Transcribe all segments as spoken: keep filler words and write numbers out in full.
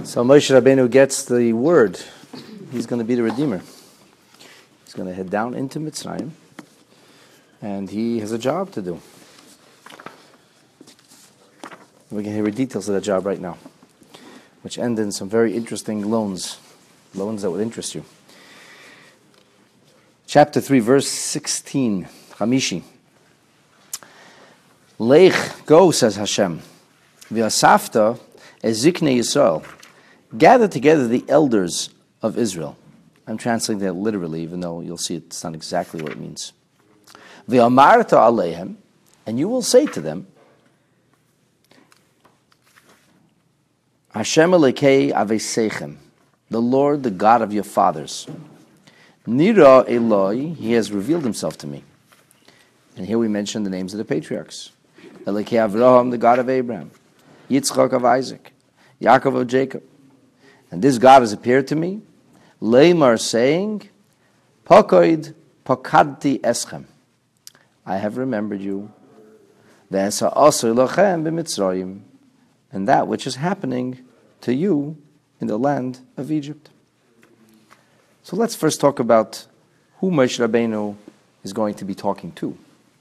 So Moshe Rabbeinu gets the word. He's going to be the Redeemer. He's going to head down into Mitzrayim, and he has a job to do. We can hear the details of that job right now, which end in some very interesting loans, loans that would interest you. Chapter three, verse sixteen, Chamishi. Lech, go, says Hashem, v'asafta es ziknei Yisrael. Gather together the elders of Israel. I'm translating that literally, even though you'll see it's not exactly what it means. V'amarta aleihem, and you will say to them, Hashem Elekei Aveseichem, the Lord, the God of your fathers. Nira Eloi, he has revealed himself to me. And here we mention the names of the patriarchs. Elekei Avraham, the God of Abraham. Yitzchak of Isaac. Yaakov of Jacob. And this God has appeared to me, Leimar, saying, Pokoid Pokadti Eschem. I have remembered you. Ve'esa Asur Lochem b'Mitzrayim. And that which is happening to you in the land of Egypt. So let's first talk about who Moshe Rabbeinu is going to be talking to.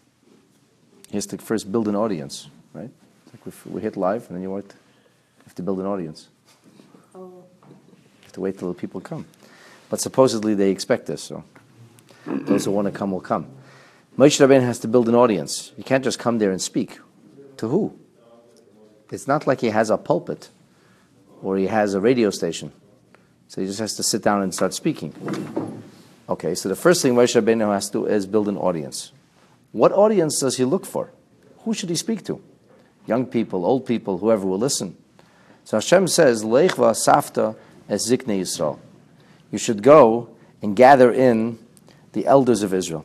He has to first build an audience, right? Like if we hit live, and then you want, you have to build an audience. Oh. You have to wait till the people come. But supposedly they expect this, so those who want to come will come. Moshe Rabbeinu has to build an audience. You can't just come there and speak. To who? It's not like he has a pulpit or he has a radio station. So he just has to sit down and start speaking. Okay, so the first thing Moshe Rabbeinu has to do is build an audience. What audience does he look for? Who should he speak to? Young people, old people, whoever will listen. So Hashem says, Lech v'asafta es ziknei Yisrael. You should go and gather in the elders of Israel.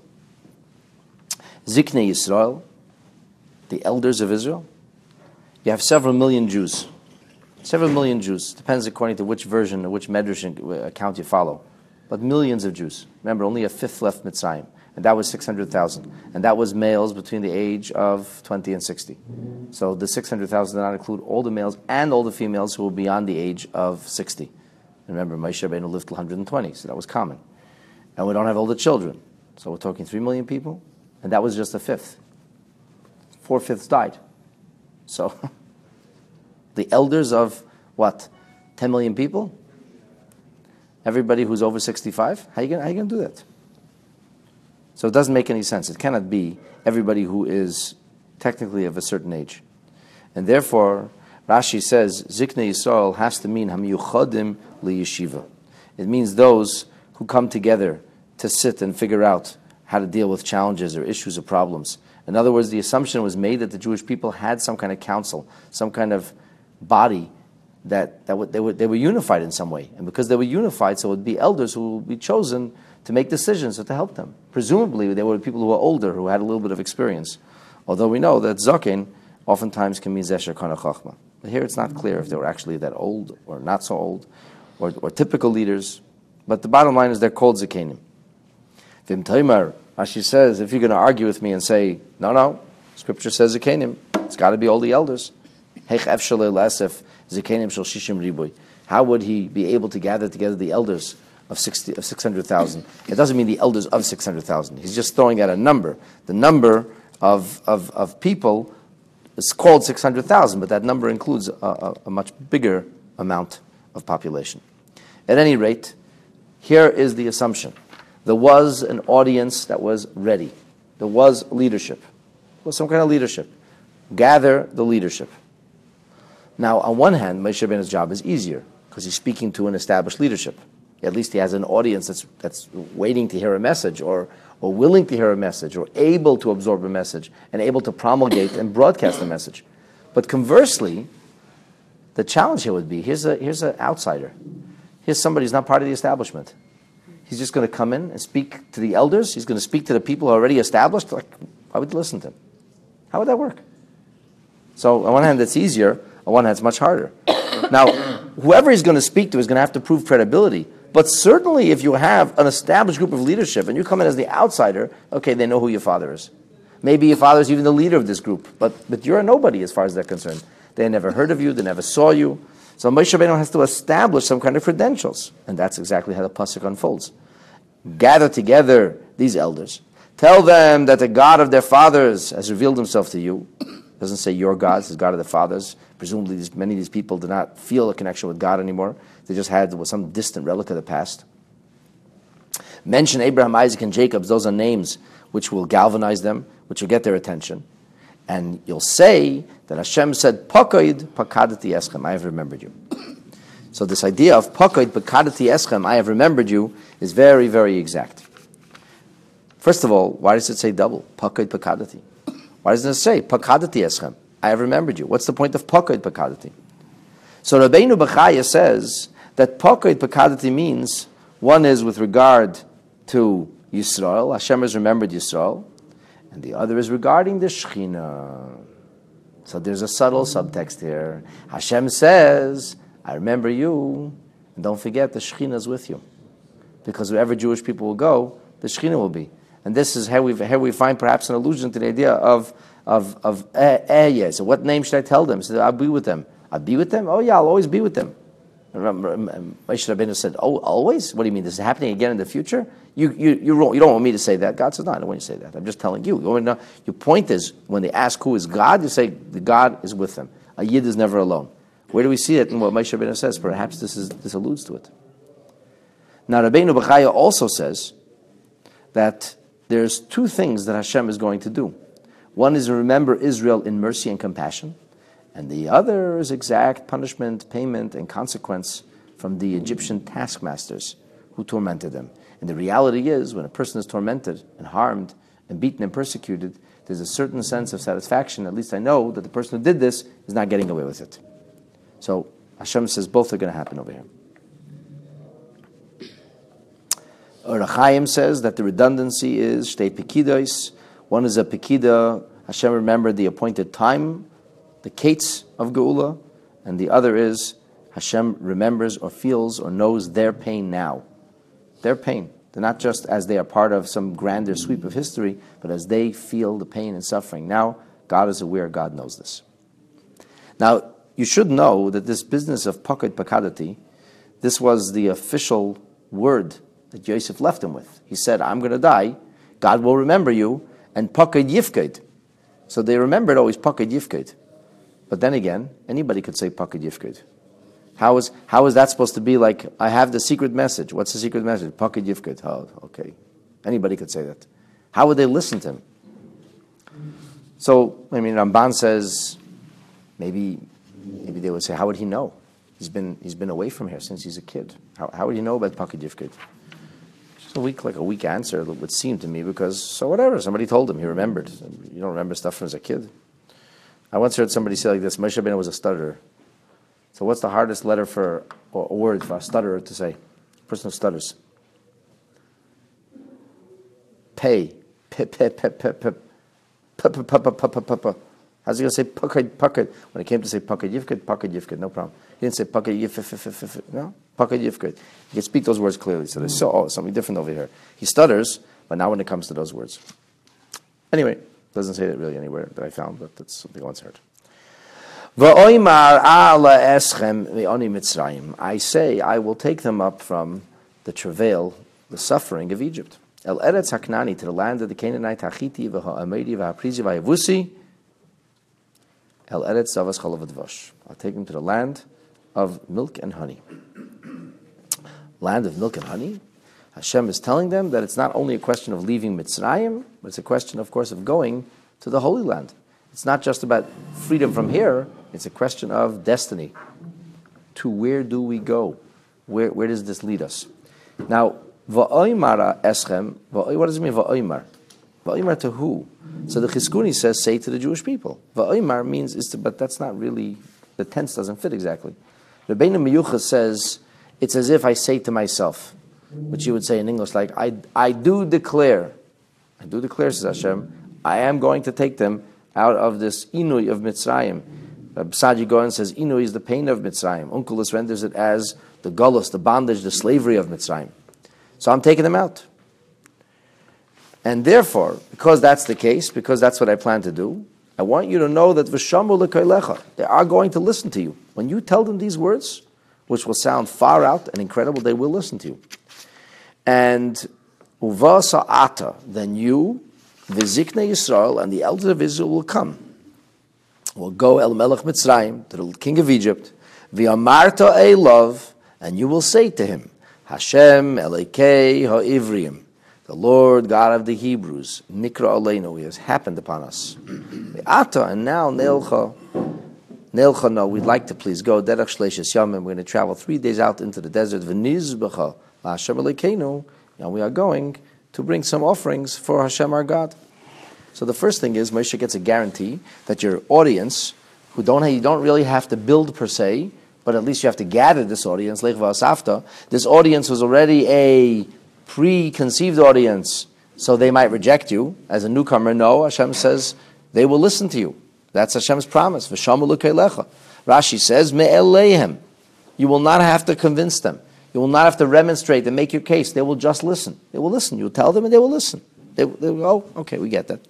Ziknei Yisrael, the elders of Israel. You have several million Jews. Several million Jews. Depends according to which version or which medrash account you follow. But millions of Jews. Remember, only a fifth left Mitzrayim. And that was six hundred thousand. And that was males between the age of twenty and sixty. So the six hundred thousand did not include all the males and all the females who were beyond the age of sixty. Remember, Moshe Rabbeinu lived till one hundred twenty, so that was common. And we don't have all the children. So we're talking three million people. And that was just a fifth. Four-fifths died. So, the elders of, what, ten million people? Everybody who's over sixty-five? How are you going to do that? So it doesn't make any sense. It cannot be everybody who is technically of a certain age. And therefore, Rashi says, Ziknei Yisrael has to mean Hamiyuchodim liyeshiva. It means those who come together to sit and figure out how to deal with challenges or issues or problems. In other words, the assumption was made that the Jewish people had some kind of council, some kind of body that, that w- they, were, they were unified in some way. And because they were unified, so it would be elders who would be chosen to make decisions or to help them. Presumably, they were people who were older, who had a little bit of experience. Although we know that Zaken oftentimes can mean Zesher Kana Chachma. But here it's not clear if they were actually that old or not so old, or, or typical leaders. But the bottom line is they're called Zakenim. Vim Taimar, Rashi says, if you're going to argue with me and say, no, no, Scripture says Zakenim, it's got to be all the elders. How would he be able to gather together the elders of sixty of six hundred thousand? It doesn't mean the elders of six hundred thousand. He's just throwing out a number. The number of of, of people is called six hundred thousand, but that number includes a, a, a much bigger amount of population. At any rate, here is the assumption. There was an audience that was ready. There was leadership. There was some kind of leadership. Gather the leadership. Now, on one hand, Moshe Rabbeinu's job is easier because he's speaking to an established leadership. At least he has an audience that's that's waiting to hear a message, or or willing to hear a message, or able to absorb a message, and able to promulgate and broadcast a message. But conversely, the challenge here would be, here's a here's an outsider. Here's somebody who's not part of the establishment. He's just going to come in and speak to the elders. He's going to speak to the people who are already established. Like, why would you listen to him? How would that work? So on one hand, it's easier. On one hand, it's much harder. Now, whoever he's going to speak to is going to have to prove credibility. But certainly if you have an established group of leadership and you come in as the outsider, okay, they know who your father is. Maybe your father is even the leader of this group, but, but you're a nobody as far as they're concerned. They never heard of you. They never saw you. So Moshe Rabbeinu has to establish some kind of credentials. And that's exactly how the pasuk unfolds. Gather together these elders. Tell them that the God of their fathers has revealed himself to you. It doesn't say your God, it says God of the fathers. Presumably these, many of these people did not feel a connection with God anymore. They just had some distant relic of the past. Mention Abraham, Isaac, and Jacob. Those are names which will galvanize them, which will get their attention. And you'll say that Hashem said, Pakoid pakadati eschem, I have remembered you. So this idea of Pakoid pakadati eschem, I have remembered you, is very, very exact. First of all, why does it say double? Pakoid pakadati. Why doesn't it say pakadati eschem? I have remembered you. What's the point of Pakoid pakadati? So Rabbeinu Bechaya says that Pakoid pakadati means one is with regard to Yisrael. Hashem has remembered Yisrael. And the other is regarding the Shekhinah. So there's a subtle subtext here. Hashem says, I remember you, and don't forget the Shekhinah is with you. Because wherever Jewish people will go, the Shekhinah will be. And this is how we how we find perhaps an allusion to the idea of of of eh, eh, yeah. So what name should I tell them? So I'll be with them. I'll be with them? Oh yeah, I'll always be with them. Remember, Moshe Rabbeinu said, "Oh, always? What do you mean? This is happening again in the future? You you you you don't want me to say that." God says, "No, I don't want you to say that. I'm just telling you." You want to know, your point is when they ask who is God, you say the God is with them. A yid is never alone. Where do we see it in what Moshe Rabbeinu says? Perhaps this is this alludes to it. Now, Rabbeinu Bechaya also says that there's two things that Hashem is going to do. One is to remember Israel in mercy and compassion. And the other is exact punishment, payment, and consequence from the Egyptian taskmasters who tormented them. And the reality is, when a person is tormented and harmed and beaten and persecuted, there's a certain sense of satisfaction. At least I know that the person who did this is not getting away with it. So Hashem says both are going to happen over here. Or Chaim says that the redundancy is shtei pekidos. One is a pekida. Hashem remembered the appointed time, the kates of Geula, and the other is Hashem remembers or feels or knows their pain now. Their pain. They're not just as they are part of some grander sweep of history, but as they feel the pain and suffering. Now, God is aware, God knows this. Now, you should know that this business of Pakoid Pakadati, this was the official word that Yosef left him with. He said, I'm going to die, God will remember you, and Pakoid Yifkaid. So they remembered always Pakoid Yifkaid. But then again, anybody could say Pakoid Yifkaid. How is how is that supposed to be like, I have the secret message. What's the secret message? Pakoid Yifkaid. Oh, okay. Anybody could say that. How would they listen to him? So, I mean, Ramban says, maybe maybe they would say, how would he know? He's been he's been away from here since he's a kid. How how would he know about Pakoid Yifkaid? Just a weak, like a weak answer, it would seem to me, because, so whatever, somebody told him, he remembered. You don't remember stuff from as a kid. I once heard somebody say like this, Moshe Rabbeinu was a stutterer. So what's the hardest letter for, or a word for a stutterer to say? A person who stutters. Pay. Pe, pe, pe, pe, pe. Pe, pe, pe, pe, pe, pe, pe, pe. How's he going to say pakad, pakad? When it came to say pakad yifkad, pakad yifkad, no problem. He didn't say pakad yifkad, no? Pakad yifkad. He can speak those words clearly. So there's so, oh, something different over here. He stutters, but not when it comes to those words. Anyway, doesn't say that really anywhere that I found, but that's something I once heard. I say, I will take them up from the travail, the suffering of Egypt. El Eretz Haknani, to the land of the Canaanite, Hachiti, V'ha'amedi, V'ha'prizi, V'ha'yavusi. El Eretz Zavas Chalav V'dvash. I'll take them to the land of milk and honey. Land of milk and honey. Hashem is telling them that it's not only a question of leaving Mitzrayim, but it's a question, of course, of going to the Holy Land. It's not just about freedom from here, it's a question of destiny. To where do we go? Where where does this lead us? Now, Va'oimara eschem, what does it mean, Va'oimar? Va'oimar to who? So the Chizkuni says, say to the Jewish people. Va'oimar means, is to, but that's not really, the tense doesn't fit exactly. Rabbeinu Meyucha says, it's as if I say to myself, which you would say in English, like, I, I do declare, I do declare, says Hashem, I am going to take them out of this Inui of Mitzrayim. Sadi Goren says, Inui is the pain of Mitzrayim. Onkelos renders it as the gullus, the bondage, the slavery of Mitzrayim. So I'm taking them out. And therefore, because that's the case, because that's what I plan to do, I want you to know that v'shamu l'keilecha, they are going to listen to you. When you tell them these words, which will sound far out and incredible, they will listen to you. And uva sa'ata, then you, v'ziknei Yisrael, and the elders of Israel will come. Will go el melech Mitzrayim, to the king of Egypt, v'amarta elov, and you will say to him, Hashem Elikei ha'ivriim, the Lord God of the Hebrews, Nikra Aleinu, He has happened upon us. Ata, and now Neilcha, Neilcha, no, we'd like to please go. Derech Shleishes Yamim, we're going to travel three days out into the desert. V'nizbecha Hashem Elikeinu, and we are going to bring some offerings for Hashem our God. So the first thing is, Moshe gets a guarantee that your audience, who don't you don't really have to build per se, but at least you have to gather this audience. Lech v'asafta. This audience was already a preconceived audience, so they might reject you as a newcomer. No, Hashem says they will listen to you. That's Hashem's promise. V'shamu l'keilecha. Rashi says me'eleihem. You will not have to convince them. You will not have to remonstrate and make your case. They will just listen. They will listen. You tell them and they will listen. They, they will go, oh, okay, we get that.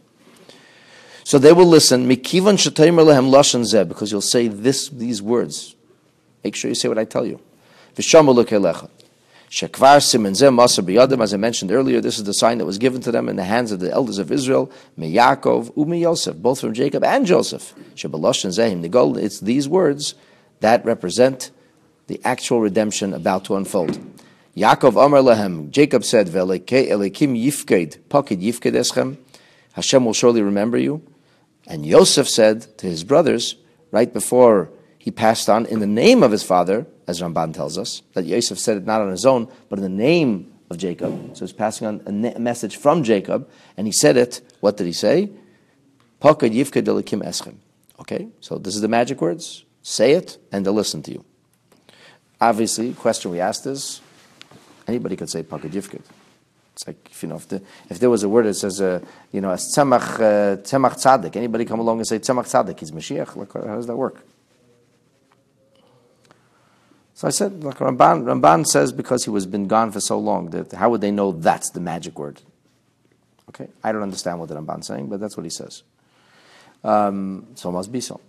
So they will listen. Mikivan shetaymer lehem lashon zeh, because you'll say this, these words. Make sure you say what I tell you. V'shamu l'keilecha. Shekvar simen zeh masar biyadim, as I mentioned earlier, this is the sign that was given to them in the hands of the elders of Israel, me Yaakov, umi Yosef, both from Jacob and Joseph. Shebaloshen zehim nigol. It's these words that represent the actual redemption about to unfold. Yaakov Amar Lehem, Jacob said, Ve'elekim yifked, pakid yifked eschem, Hashem will surely remember you. And Yosef said to his brothers, right before he passed on, in the name of his father, as Ramban tells us, that Yosef said it not on his own, but in the name of Jacob. So he's passing on a, ne- a message from Jacob, and he said it, what did he say? Pakad yifked elikim eschem. Okay, so this is the magic words. Say it, and they'll listen to you. Obviously, the question we asked is, anybody could say pakad yifked. It's like, if, you know, if, the, if there was a word that says, uh, you know, as tzemach, uh, tzemach tzaddik, anybody come along and say tzemach tzaddik, he's Mashiach? Like, how does that work? So I said, like Ramban, Ramban says because he was been gone for so long, that how would they know that's the magic word? Okay, I don't understand what the Ramban's saying, but that's what he says. Um, so it must be so.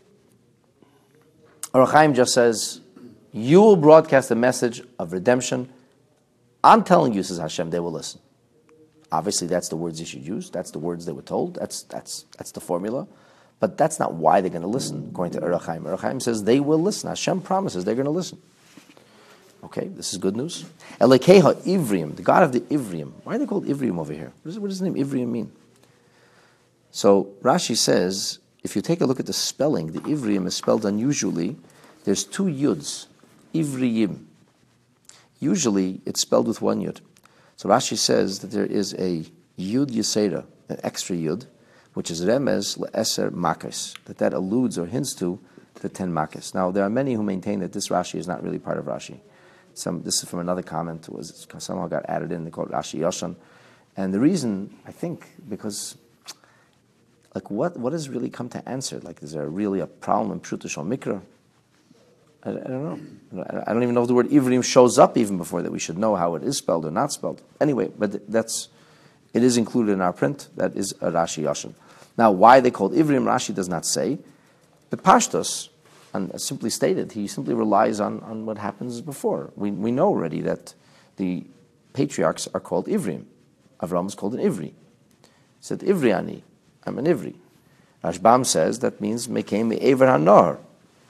Or Chaim just says, you will broadcast a message of redemption. I'm telling you, says Hashem, they will listen. Obviously, that's the words you should use. That's the words they were told. That's that's that's the formula. But that's not why they're going to listen, according to Or Chaim. Or Chaim says they will listen. Hashem promises they're going to listen. Okay, this is good news. Elekeha Ivrim, the God of the Ivrim. Why are they called Ivrim over here? What does, what does the name Ivrim mean? So Rashi says, if you take a look at the spelling, the Ivrim is spelled unusually. There's two yuds, Ivriyim. Usually it's spelled with one yud. So Rashi says that there is a yud yeseda, an extra yud, which is remez le'eser makis, that that alludes or hints to the ten makis. Now, there are many who maintain that this Rashi is not really part of Rashi. Some, this is from another comment, it was somehow got added in, they call it Rashi Yoshan. And the reason, I think, because, like, what what has really come to answer? Like, is there really a problem in Pshuta Shal Mikra? I, I don't know. I don't even know if the word Ivrim shows up even before that we should know how it is spelled or not spelled. Anyway, but that's, it is included in our print. That is a Rashi Yoshan. Now, why they called Ivrim, Rashi does not say. But Pashtos, and simply stated, he simply relies on, on what happens before. We we know already that the patriarchs are called Ivrim. Avram is called an Ivri. He said, Ivriani, I'm an Ivri. Rashbam says that means Mekem Me'ever HaNor.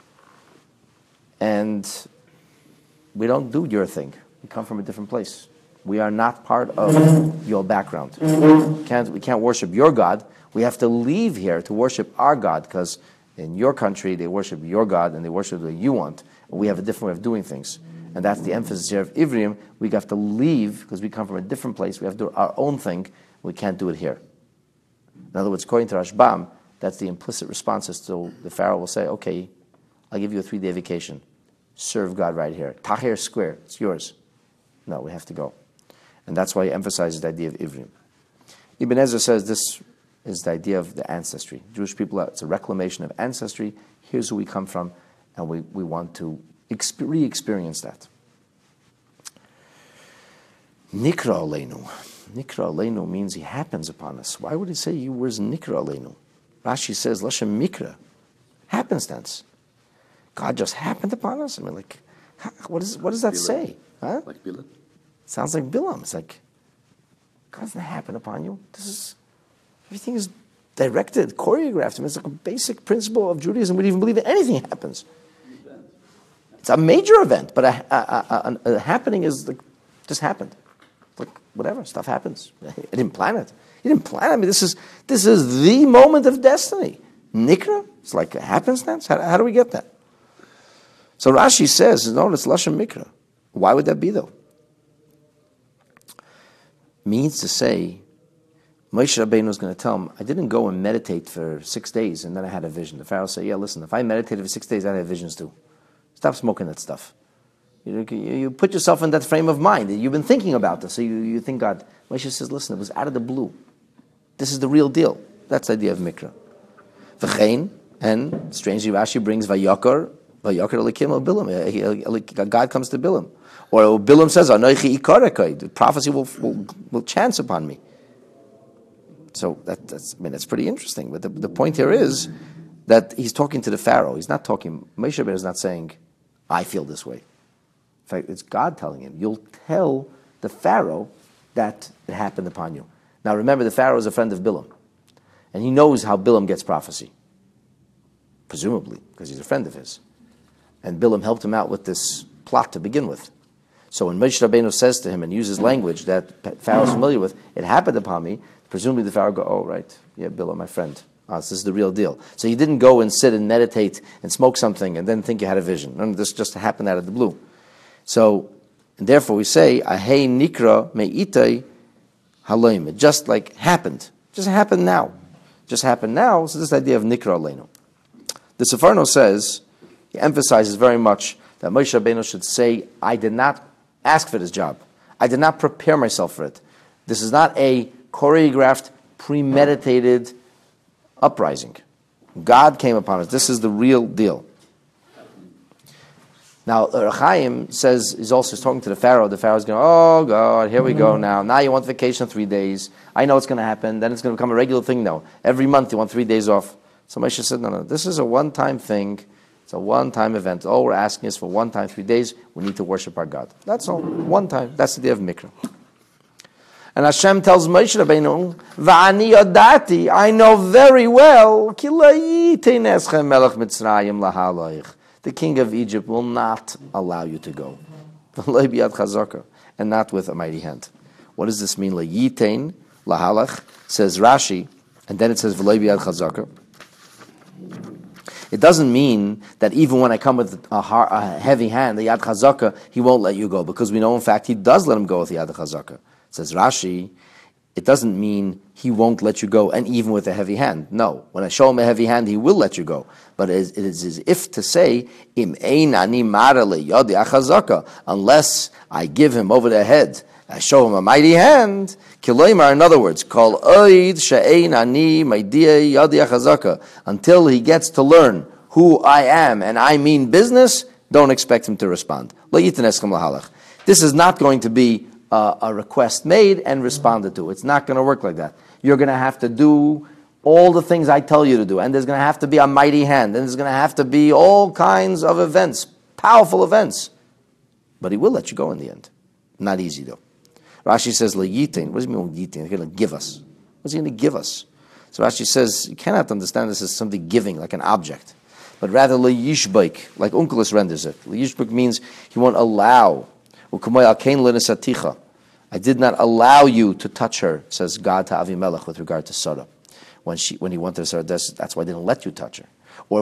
And we don't do your thing. We come from a different place. We are not part of your background. We can't, we can't worship your God. We have to leave here to worship our God, because in your country they worship your God and they worship the way you want. And we have a different way of doing things. And that's the emphasis here of Ivrim. We have to leave because we come from a different place. We have to do our own thing. We can't do it here. In other words, according to Rashbam, that's the implicit responses to the Pharaoh will say, okay, I'll give you a three-day vacation. Serve God right here. Tahir Square, it's yours. No, we have to go. And that's why he emphasizes the idea of Ivrim. Ibn Ezra says this is the idea of the ancestry. Jewish people, it's a reclamation of ancestry. Here's who we come from, and we, we want to exp- re-experience that. Nikra Aleinu. Nikra Aleinu means he happens upon us. Why would he say you where's Nikra Aleinu? Rashi says, Lashem Mikra, happenstance. God just happened upon us? I mean, like, what, is, what does that Bilam. say? Huh? Like Bilam? Sounds like Bilam. It's like, God doesn't happen upon you. This is, everything is directed, choreographed. I mean, it's like a basic principle of Judaism. We don't even believe that anything happens. It's a major event, but a, a, a, a happening is like, just happened. Like, whatever, stuff happens. I didn't plan it. You didn't plan it. I mean, this is, this is the moment of destiny. Nikra? It's like a happenstance? How, how do we get that? So Rashi says, no, it's Lashon Mikra. Why would that be, though? Means to say, Moshe Rabbeinu was going to tell him, I didn't go and meditate for six days and then I had a vision. The Pharaoh said, yeah, listen, if I meditated for six days, I had visions too. Stop smoking that stuff. You, you put yourself in that frame of mind. You've been thinking about this, so you, you think God. Moshe says, listen, it was out of the blue. This is the real deal. That's the idea of Mikra. V'chein, and strangely Rashi brings Vayakar, Vayakar Elikim El Bilam. God comes to Bilam. Or Bilam says, Anoichi Ikarekai, the prophecy will, will, will chance upon me. So that, that's, I mean, that's pretty interesting. But the, the point here is that he's talking to the Pharaoh. He's not talking, Moshe Rabbeinu is not saying, I feel this way. In fact, it's God telling him, you'll tell the Pharaoh that it happened upon you. Now remember, the Pharaoh is a friend of Bilam. And he knows how Bilam gets prophecy. Presumably, because he's a friend of his. And Bilam helped him out with this plot to begin with. So when Moshe Rabbeinu says to him and uses language that Pharaoh's familiar with, it happened upon me, presumably the Pharaoh go, oh, right, yeah, Bilam, my friend. Oh, this is the real deal. So you didn't go and sit and meditate and smoke something and then think you had a vision. No, this just happened out of the blue. So, and therefore we say, Ahei nikra me'itai haloim. It just like happened. It just happened now. It just happened now. So this idea of nikra aleinu. The Sefarno says, he emphasizes very much that Moshe Rabbeinu should say, I did not ask for this job. I did not prepare myself for it. This is not a choreographed, premeditated uprising. God came upon us. This is the real deal. Now, Rechaim says, he's also talking to the Pharaoh. The Pharaoh's going, oh, God, here we go now. Now you want vacation three days. I know it's going to happen. Then it's going to become a regular thing now. Every month you want three days off. So Moshe said, no, no, this is a one-time thing. It's a one-time event. All we're asking is for one time, three days. We need to worship our God. That's all. One time. That's the day of Mikra. And Hashem tells Moshe Rabbeinu, V'ani yodati, I know very well, ki lo yitein eschem melech Mitzrayim lahaloich. The king of Egypt will not allow you to go. V'lo biyad chazaka, and not with a mighty hand. What does this mean? Lo yitein lahalach, says Rashi, and then it says v'lo biyad chazaka. It doesn't mean that even when I come with a, hard, a heavy hand, the Yad Chazaka, he won't let you go, because we know, in fact, he does let him go with the Yad Chazaka. Says Rashi, it doesn't mean he won't let you go, and even with a heavy hand. No. When I show him a heavy hand, he will let you go. But it is, it is as if to say, Im ein ani mara le yadi achazaka, unless I give him over the head, I show him a mighty hand, kiloimar, in other words, kol oid she'ein ani maidia yadi achazaka, until he gets to learn who I am, and I mean business, don't expect him to respond. Lo yitin eschem lahalach. This is not going to be Uh, a request made and responded to. It's not going to work like that. You're going to have to do all the things I tell you to do, and there's going to have to be a mighty hand, and there's going to have to be all kinds of events, powerful events. But he will let you go in the end. Not easy, though. Rashi says, Leyitin. What does he mean, Leyitin? He's going to give us. What's he going to give us? So Rashi says, you cannot understand this as something giving, like an object, but rather Leyishbaik, like Onkelos renders it. Leyishbaik means he won't allow. I did not allow you to touch her, says God to Avimelech with regard to Sarah. When she, when he wanted Sarah, that's, that's why I didn't let you touch her. Or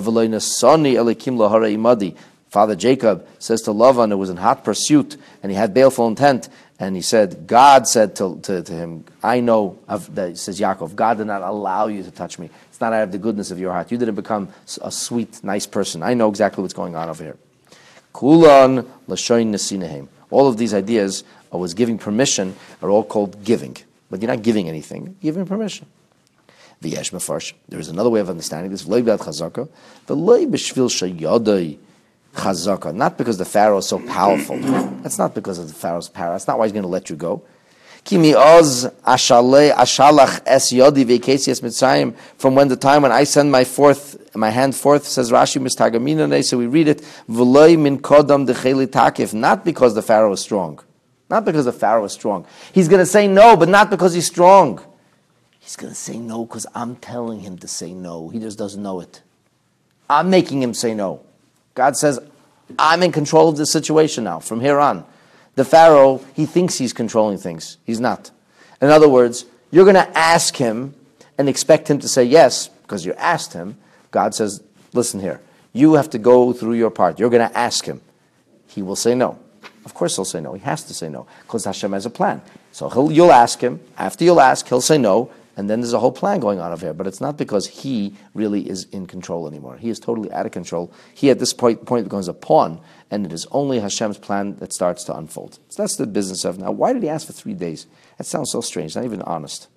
Father Jacob says to Lavan, it was in hot pursuit, and he had baleful intent, and he said, God said to, to, to him, I know, of, that, says Yaakov, God did not allow you to touch me. It's not out of the goodness of your heart. You didn't become a sweet, nice person. I know exactly what's going on over here. Kulan l'shoin nesinahem. All of these ideas I was giving permission are all called giving. But you're not giving anything, you're giving permission. V'yesh mefarsh. There is another way of understanding this. V'loi b'ad chazaka. V'loi b'shvil sheyodai chazaka. Not because the Pharaoh is so powerful. That's not because of the Pharaoh's power. That's not why he's going to let you go. Kimi oz ashale ashalach es yodi vekesi es mitzrayim. From when the time when I send my forth, my hand forth, says Rashi Mistagamina. So we read it. V'loy min kodam decheli takif. Not because the Pharaoh is strong. Not because the Pharaoh is strong. He's going to say no, but not because he's strong. He's going to say no because I'm telling him to say no. He just doesn't know it. I'm making him say no. God says, I'm in control of this situation now, from here on. The Pharaoh, he thinks he's controlling things. He's not. In other words, you're going to ask him and expect him to say yes, because you asked him. God says, listen here, you have to go through your part. You're going to ask him. He will say no. Of course he'll say no. He has to say no, because Hashem has a plan. So he'll, you'll ask him. After you'll ask, he'll say no, and then there's a whole plan going on over here. But it's not because he really is in control anymore. He is totally out of control. He at this point, point becomes a pawn, and it is only Hashem's plan that starts to unfold. So that's the business of now. Why did he ask for three days? That sounds so strange, not even honest.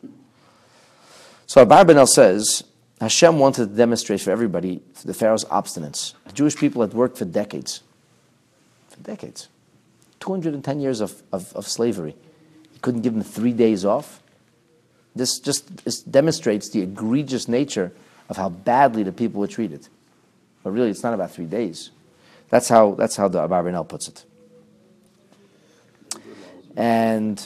So Abarbanel says, Hashem wanted to demonstrate for everybody the Pharaoh's obstinance. The Jewish people had worked for decades. For decades. two hundred ten years of, of, of slavery. He couldn't give them three days off. This just this demonstrates the egregious nature of how badly the people were treated. But really, it's not about three days. That's how that's how the Abarbanel puts it. And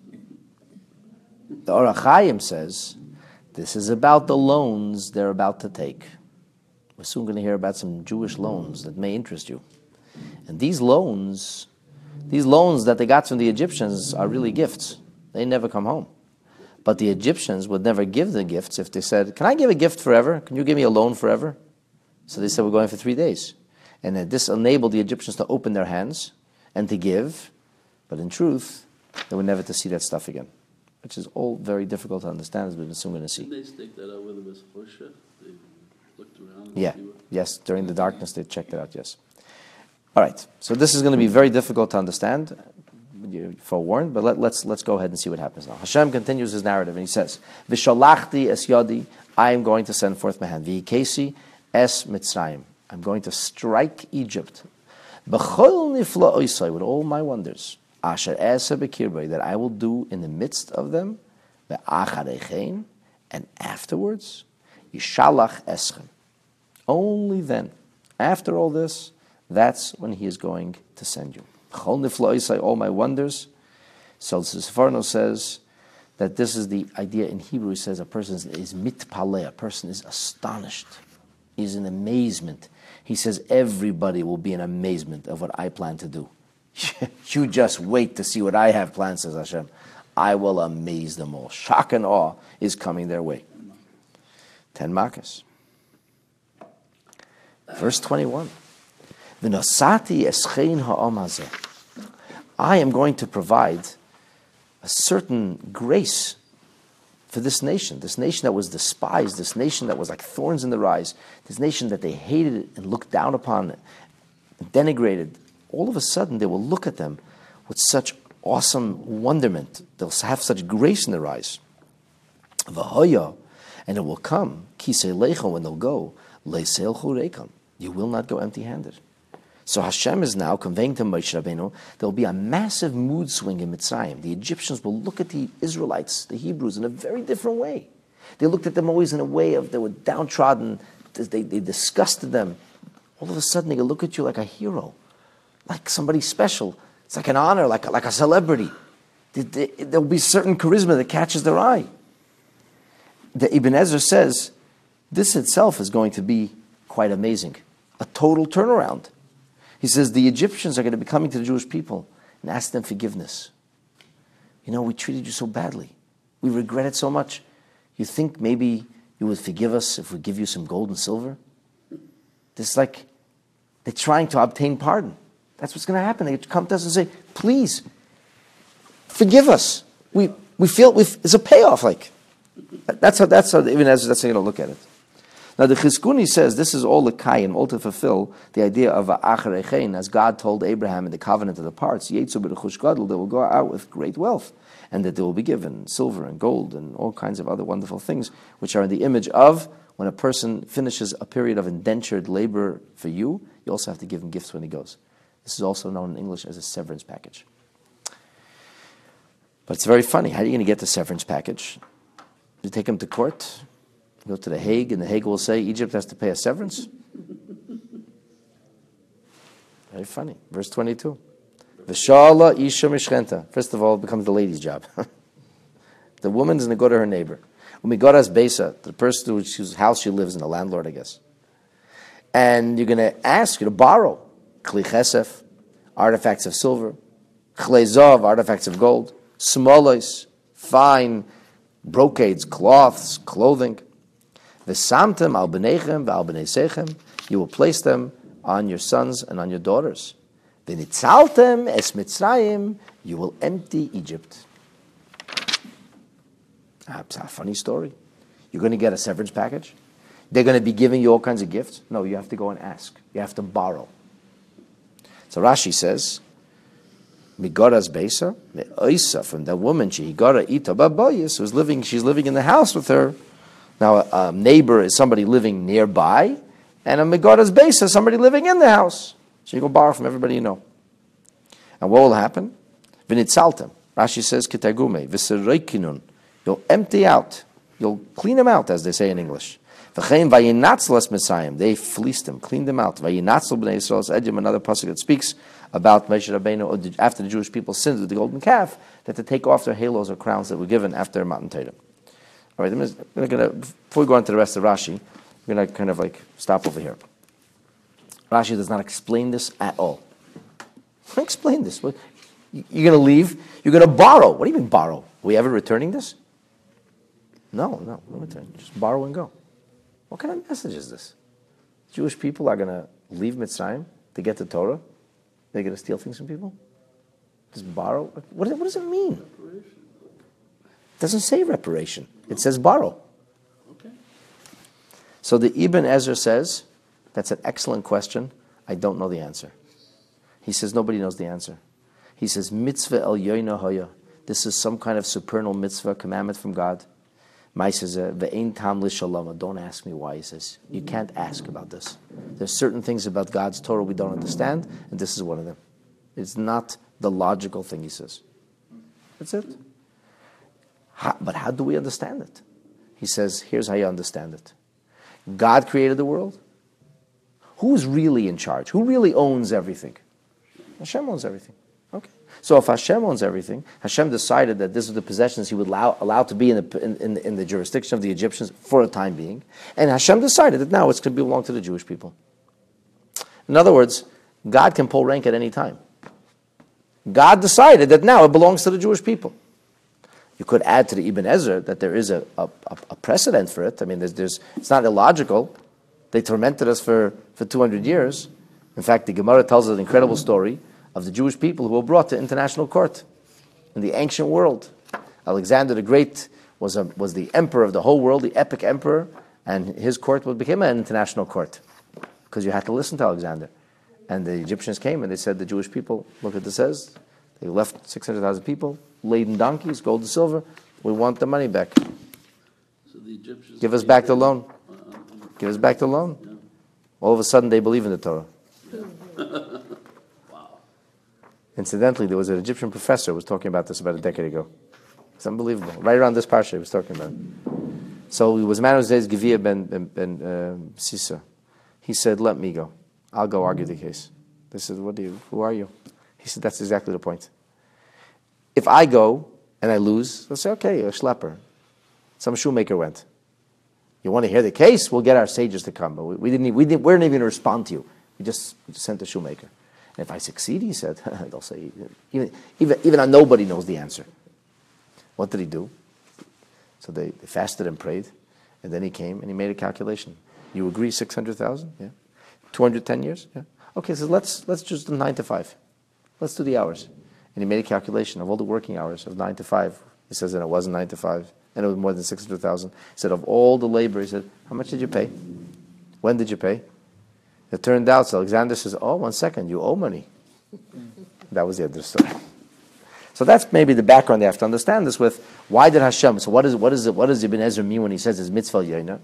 the Orach Chaim says, this is about the loans they're about to take. We're soon going to hear about some Jewish loans that may interest you. And these loans, these loans that they got from the Egyptians are really gifts. They never come home. But the Egyptians would never give the gifts if they said, can I give a gift forever? Can you give me a loan forever? So they said, we're going for three days. And then this enabled the Egyptians to open their hands and to give. But in truth, they were never to see that stuff again. Which is all very difficult to understand, as we've been soon going to see. Did they stake that out with them as Hoshe? They looked around? Yeah. Yes, during the darkness they checked it out, yes. All right, so this is going to be very difficult to understand. You're forewarned, but let, let's let's go ahead and see what happens now. Hashem continues his narrative, and he says, "V'shalachti es yadi, I am going to send forth my hand. V'ikesi es Mitzrayim, I'm going to strike Egypt. B'chol nifla oisai, with all my wonders. Asher esa b'kirbei, that I will do in the midst of them. Ve'acharechein, and afterwards, yishalach eschem. Only then, after all this, that's when he is going to send you. Chol nifla oisai, all my wonders." So Sforno says that this is the idea in Hebrew. He says a person is mitpaleh, a person is astonished, is in amazement. He says everybody will be in amazement of what I plan to do. You just wait to see what I have planned, says Hashem. I will amaze them all. Shock and awe is coming their way. Ten makas. Verse twenty-one. V'nosati eschein ha'om hazeh. I am going to provide a certain grace for this nation, this nation that was despised, this nation that was like thorns in their eyes, this nation that they hated and looked down upon and denigrated. All of a sudden, they will look at them with such awesome wonderment. They'll have such grace in their eyes. V'hoya, and it will come, kisei leichon, when they'll go, leiseilchu reikam. You will not go empty-handed. So Hashem is now conveying to Moshe Rabbeinu, there will be a massive mood swing in Mitzrayim. The Egyptians will look at the Israelites, the Hebrews, in a very different way. They looked at them always in a way of, they were downtrodden, they, they disgusted them. All of a sudden, they look at you like a hero, like somebody special. It's like an honor, like a, like a celebrity. There will be certain charisma that catches their eye. The Ibn Ezra says, this itself is going to be quite amazing. A total turnaround. He says the Egyptians are going to be coming to the Jewish people and ask them forgiveness. You know, we treated you so badly. We regret it so much. You think maybe you would forgive us if we give you some gold and silver? This like, they're trying to obtain pardon. That's what's going to happen. They come to us and say, please, forgive us. We we feel we've, it's a payoff. Like That's how, that's how, even as that's how you're going to look at it. Now the Chizkuni says this is all the kayim, all to fulfill the idea of acharechein, as God told Abraham in the covenant of the parts, Yetzu b'rechush gadol, they will go out with great wealth, and that they will be given silver and gold and all kinds of other wonderful things, which are in the image of when a person finishes a period of indentured labor for you, you also have to give him gifts when he goes. This is also known in English as a severance package. But it's very funny. How are you going to get the severance package? You take him to court, go to the Hague, and the Hague will say Egypt has to pay a severance? Very funny. Verse twenty-two. V'shala isha mishchenta. First of all, it becomes the lady's job. The woman is going to go to her neighbor. Umigoras besa, the person whose house she lives in, the landlord, I guess. And you're going to ask her to borrow kli chesef, artifacts of silver, chlezov, artifacts of gold, smolos, fine brocades, cloths, clothing. V'samtem al b'neichem v'al b'nei sechem. You will place them on your sons and on your daughters. V'nitzaltem es Mitzrayim. You will empty Egypt. Ah, it's a funny story. You're going to get a severance package? They're going to be giving you all kinds of gifts? No, you have to go and ask. You have to borrow. So Rashi says, Migoras Beisa, Me'oisa, from that woman, she Higara Ita Babayis, who's living, she's living in the house with her. Now, a, a neighbor is somebody living nearby, and a Migoras Beisa is somebody living in the house. So you go borrow from everybody you know. And what will happen? V'nitzaltem. Rashi says, Kitagume, V'sereikinun. You'll empty out. You'll clean them out, as they say in English. V'chein vayinatzlas Messiah. They fleeced them, cleaned them out. Vayinatzl b'nei Yisrael Edim, another pasuk that speaks about Moshe Rabbeinu after the Jewish people sinned with the golden calf, that to take off their halos or crowns that were given after Matan Torah. All right, I'm just, I'm gonna, before we go on to the rest of Rashi, we're going to kind of like stop over here. Rashi does not explain this at all. Explain this. You're going to leave. You're going to borrow. What do you mean borrow? Are we ever returning this? No, no, no return. Just borrow and go. What kind of message is this? Jewish people are going to leave Mitzrayim to get the Torah? They're going to steal things from people? Just borrow? What, what does it mean? It doesn't say reparation. It says borrow. Okay. So the Ibn Ezra says, that's an excellent question. I don't know the answer. He says nobody knows the answer. He says, mitzvah el yoyna hoya. This is some kind of supernal mitzvah, commandment from God. Mai says, ve'ein tam lishalama. Don't ask me why. He says, you can't ask about this. There's certain things about God's Torah we don't understand, and this is one of them. It's not the logical thing, he says. That's it. How, but how do we understand it? He says, here's how you understand it. God created the world. Who's really in charge? Who really owns everything? Hashem owns everything. Okay. So if Hashem owns everything, Hashem decided that this is the possessions he would allow, allow to be in the, in, in, in the jurisdiction of the Egyptians for a time being. And Hashem decided that now it's going to belong to the Jewish people. In other words, God can pull rank at any time. God decided that now it belongs to the Jewish people. You could add to the Ibn Ezra that there is a, a, a precedent for it. I mean, there's, there's, it's not illogical. They tormented us for, for two hundred years. In fact, the Gemara tells us an incredible story of the Jewish people who were brought to international court in the ancient world. Alexander the Great was, a, was the emperor of the whole world, the epic emperor, and his court became an international court because you had to listen to Alexander. And the Egyptians came and they said, the Jewish people, look what this says. They left six hundred thousand people, laden donkeys, gold and silver. We want the money back. So the Egyptians Give us back the loan. Give us back the loan. Yeah. All of a sudden, they believe in the Torah. Wow. Incidentally, there was an Egyptian professor who was talking about this about a decade ago. It's unbelievable. Right around this parsha, he was talking about it. So he was a man whose name is Gevia ben, ben, ben uh, Sisa. He said, let me go. I'll go argue the case. They said, what do you, who are you? He said, that's exactly the point. If I go and I lose, they'll say, okay, a schlepper. Some shoemaker went. You want to hear the case? We'll get our sages to come. But we, we didn't. We didn't. We weren't even going to respond to you. We just, we just sent the shoemaker. And if I succeed, he said, they'll say, even even even a nobody knows the answer. What did he do? So they, they fasted and prayed, and then he came and he made a calculation. You agree, six hundred thousand? Yeah. Two hundred ten years? Yeah. Okay. So let's let's just do nine to five. Let's do the hours. And he made a calculation of all the working hours of nine to five. He says, and it wasn't nine to five. And it was more than six hundred thousand. He said, of all the labor, he said, how much did you pay? When did you pay? It turned out, so Alexander says, oh, one second, you owe money. That was the end of the story. So that's maybe the background they have to understand this with. Why did Hashem, so what is, what is it, what does Ibn Ezra mean when he says it's mitzvah yoyna?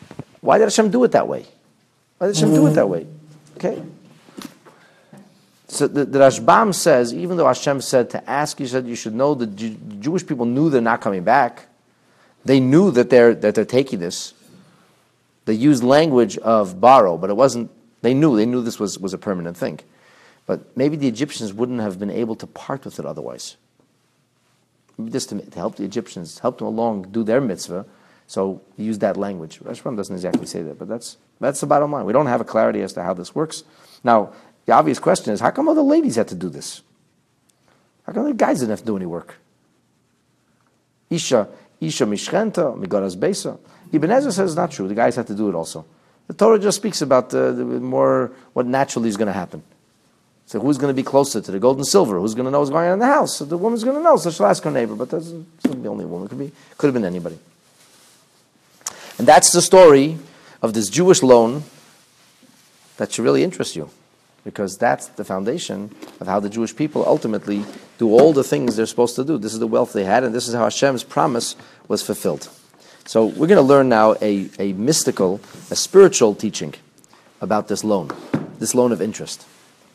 Why did Hashem do it that way? Why did Hashem do it that way? Okay. So the, the Rashbam says, even though Hashem said to ask, he said you should know that Jew, Jewish people knew they're not coming back. They knew that they're that they're taking this. They used language of borrow, but it wasn't. They knew they knew this was, was a permanent thing. But maybe the Egyptians wouldn't have been able to part with it otherwise. Maybe just to, to help the Egyptians, help them along, do their mitzvah. So he used that language. Rashbam doesn't exactly say that, but that's that's the bottom line. We don't have a clarity as to how this works. Now, the obvious question is, how come all the ladies had to do this? How come the guys didn't have to do any work? Isha, Isha mishchenta, migaras beisa. Ibn Ezra says it's not true. The guys had to do it also. The Torah just speaks about uh, the more what naturally is going to happen. So who's going to be closer to the gold and silver? Who's going to know what's going on in the house? So the woman's going to know, so she'll ask her neighbor. But that's not the only woman. It could be, could have been anybody. And that's the story of this Jewish loan that should really interest you, because that's the foundation of how the Jewish people ultimately do all the things they're supposed to do. This is the wealth they had, and this is how Hashem's promise was fulfilled. So we're going to learn now a, a mystical, a spiritual teaching about this loan, this loan of interest.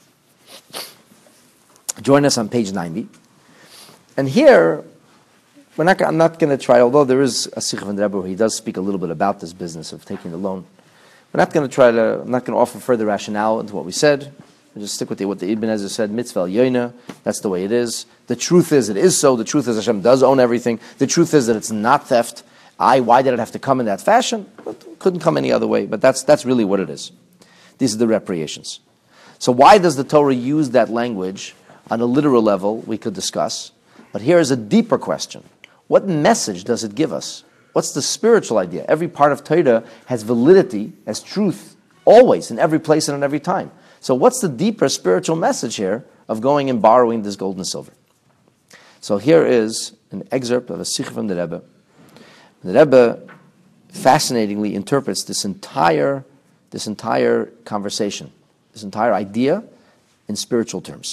Join us on page ninety. And here, we're not, I'm not going to try, although there is a Sikh van der Rebbe where he does speak a little bit about this business of taking the loan. We're not going to try to, I'm not going to offer further rationale into what we said. We'll just stick with the, what the Ibn Ezra said, mitzvah yoina, that's the way it is. The truth is, it is so. The truth is, Hashem does own everything. The truth is that it's not theft. I, why did it have to come in that fashion? It couldn't come any other way, but that's, that's really what it is. These are the repriations. So why does the Torah use that language on a literal level? We could discuss. But here is a deeper question. What message does it give us? What's the spiritual idea? Every part of Torah has validity, has truth, always, in every place and in every time. So what's the deeper spiritual message here of going and borrowing this gold and silver? So here is an excerpt of a Sikh from the Rebbe. The Rebbe fascinatingly interprets this entire, this entire conversation, this entire idea in spiritual terms.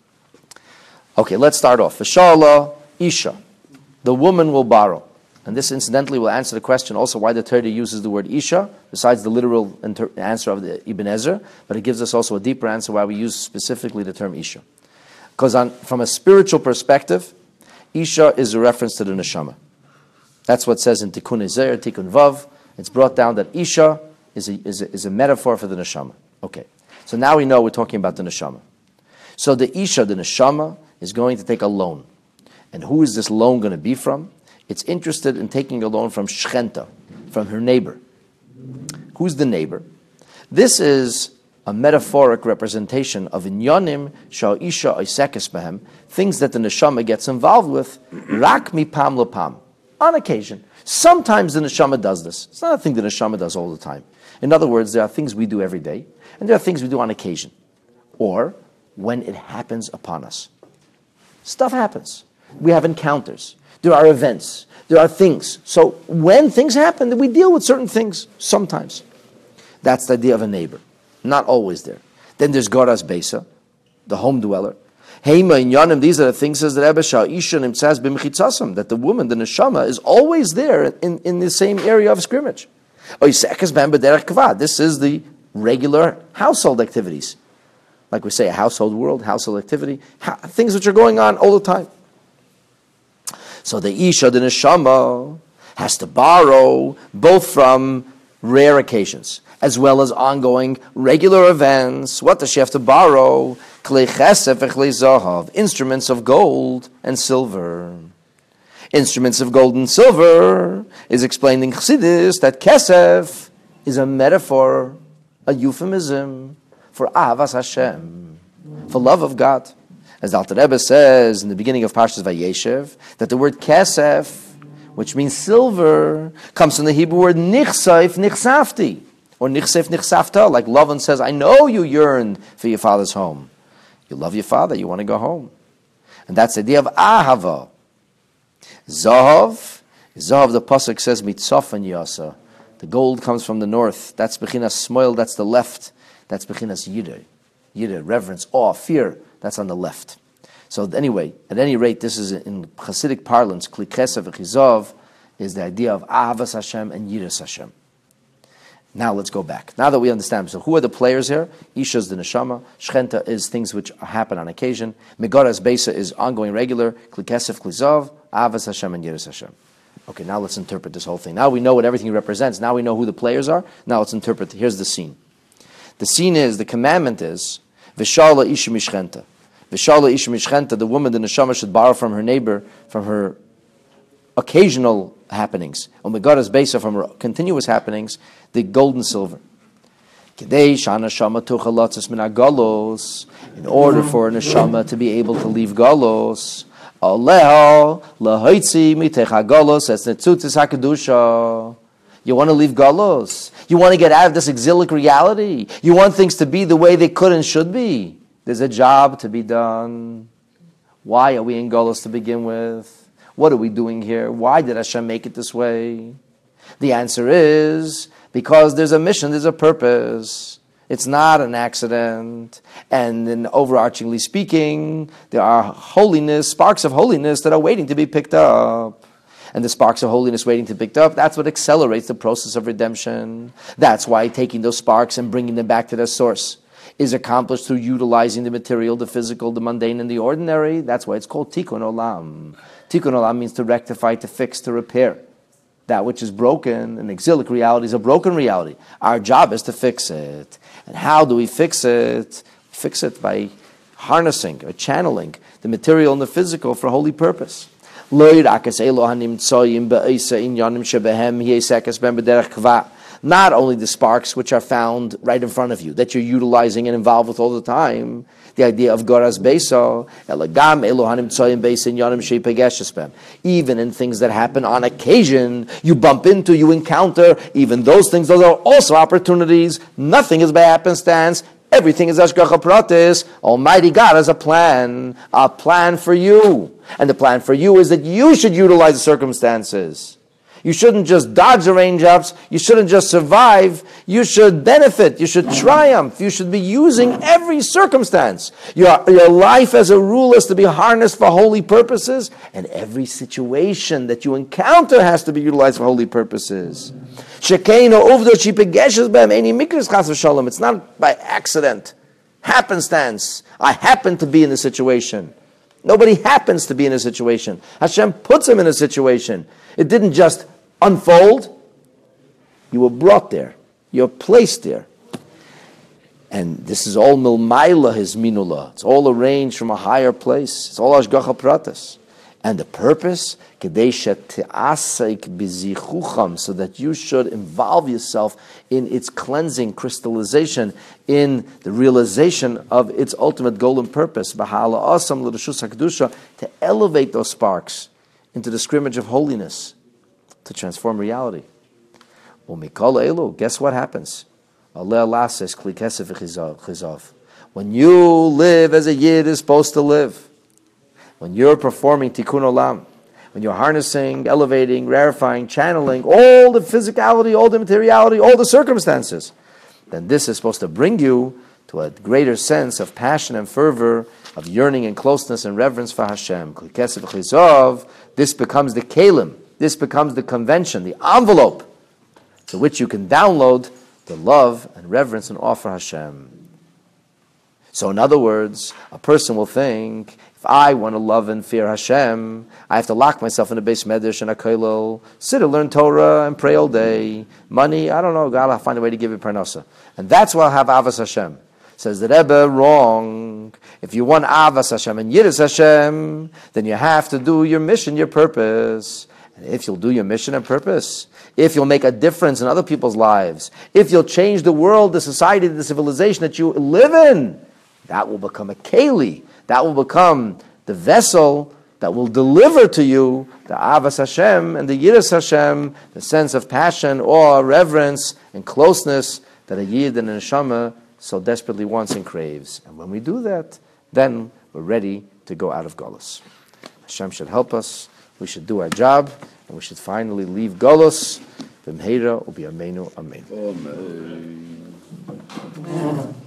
Okay, let's start off. V'shala Isha, the woman will borrow. And this incidentally will answer the question also why the Torah uses the word Isha, besides the literal inter- answer of the Ibn Ezra, but it gives us also a deeper answer why we use specifically the term Isha. Because on, from a spiritual perspective, Isha is a reference to the neshama. That's what it says in Tikkun Ezer, Tikkun Vav. It's brought down that Isha is a, is, a, is a metaphor for the neshama. Okay, so now we know we're talking about the neshama. So the Isha, the neshama, is going to take a loan. And who is this loan going to be from? It's interested in taking a loan from Shchenta, from her neighbor. Who's the neighbor? This is a metaphoric representation of inyanim sha'isha oisekes behem, things that the neshama gets involved with, rak mipam lepam, on occasion. Sometimes the neshama does this. It's not a thing the neshama does all the time. In other words, there are things we do every day, and there are things we do on occasion, or when it happens upon us. Stuff happens. We have encounters. There are events. There are things. So when things happen, then we deal with certain things sometimes. That's the idea of a neighbor. Not always there. Then there's Goras Beisa, the home dweller. Heima in Yanim, these are the things, says the Rebbe, Sha'ishan imtzaz b'mchitzasam, that the woman, the neshama, is always there in, in the same area of scrimmage. This is the regular household activities. Like we say, a household world, household activity, ha- things which are going on all the time. So the Isha, the neshama, has to borrow both from rare occasions as well as ongoing regular events. What does she have to borrow? Klei chesef v'klei zahav, instruments of gold and silver. Instruments of gold and silver is explained in Chassidus that kesef is a metaphor, a euphemism for Ahavas Hashem, for love of God. As the Alter Rebbe says in the beginning of Parshas Vayeshev, that the word kesef, which means silver, comes from the Hebrew word nichsaif nichsafti, or nichsaif nichsafta, like Lavan says, I know you yearned for your father's home. You love your father, you want to go home. And that's the idea of ahava. Zahav, Zahav, the Pasuk says, mitzof and yasa. The gold comes from the north. That's bechinas smoil, that's the left. That's bechinas yireh. Yireh, reverence, awe, fear. That's on the left. So anyway, at any rate, this is in Hasidic parlance, Kli Kesef v'Chizov is the idea of Ahavas Hashem and Yiras Hashem. Now let's go back. Now that we understand, so who are the players here? Isha is the neshama. Shchenta is things which happen on occasion. Megaras Beisa is ongoing, regular. Klikesef, Klizav, Avas Hashem, and Yiras Hashem. Okay, now let's interpret this whole thing. Now we know what everything represents. Now we know who the players are. Now let's interpret. Here's the scene. The scene is, the commandment is, Vishala Isha Mishchenta. Vishala Isha Mishchenta, the woman, the neshama, should borrow from her neighbor, from her occasional happenings. Omegaras Beisa, from her continuous happenings, the gold and silver. In order for a neshama to be able to leave galos, you want to leave galos. You want to get out of this exilic reality. You want things to be the way they could and should be. There's a job to be done. Why are we in galos to begin with? What are we doing here? Why did Hashem make it this way? The answer is because there's a mission, there's a purpose. It's not an accident. And then overarchingly speaking, there are holiness, sparks of holiness that are waiting to be picked up. And the sparks of holiness waiting to be picked up, that's what accelerates the process of redemption. That's why taking those sparks and bringing them back to their source is accomplished through utilizing the material, the physical, the mundane, and the ordinary. That's why it's called Tikkun Olam. Tikkun Olam means to rectify, to fix, to repair. That which is broken, an exilic reality is a broken reality. Our job is to fix it. And how do we fix it? Fix it by harnessing or channeling the material and the physical for holy purpose. Not only the sparks which are found right in front of you, that you're utilizing and involved with all the time, the idea of Goras Beso, even in things that happen on occasion, you bump into, you encounter, even those things, those are also opportunities. Nothing is by happenstance. Everything is Ashgacha Pratis. Almighty God has a plan, a plan for you. And the plan for you is that you should utilize the circumstances. You shouldn't just dodge the raindrops. You shouldn't just survive. You should benefit. You should triumph. You should be using every circumstance. Your, your life as a rule is to be harnessed for holy purposes, and every situation that you encounter has to be utilized for holy purposes. It's not by accident, happenstance. I happen to be in a situation. Nobody happens to be in a situation. Hashem puts him in a situation. It didn't just unfold. You were brought there. You're placed there. And this is all milmaila, his minula. It's all arranged from a higher place. It's all ashgacha pratis. And the purpose, so that you should involve yourself in its cleansing, crystallization, in the realization of its ultimate goal and purpose, to elevate those sparks into the scrimmage of holiness, to transform reality. Guess what happens? When you live as a Yid is supposed to live, when you're performing Tikkun Olam, when you're harnessing, elevating, rarefying, channeling all the physicality, all the materiality, all the circumstances, then this is supposed to bring you to a greater sense of passion and fervor, of yearning and closeness and reverence for Hashem. This becomes the kalim, this becomes the convention, the envelope, to which you can download the love and reverence and awe for Hashem. So in other words, a person will think, if I want to love and fear Hashem, I have to lock myself in a base medrash and a kollel, sit and learn Torah and pray all day. Money, I don't know, God will find a way to give you parnasa. And that's why I'll have Avas Hashem. Says the Rebbe, wrong. If you want Avas Hashem and Yiras Hashem, then you have to do your mission, your purpose. And if you'll do your mission and purpose, if you'll make a difference in other people's lives, if you'll change the world, the society, the civilization that you live in, that will become a keli. That will become the vessel that will deliver to you the Avas Hashem and the Yiras Hashem, the sense of passion, awe, reverence, and closeness that a Yid and a Neshama so desperately wants and craves. And when we do that, then we're ready to go out of Golus. Hashem should help us. We should do our job, and we should finally leave Golus. B'mheira u'bi'ameinu amen. Amen.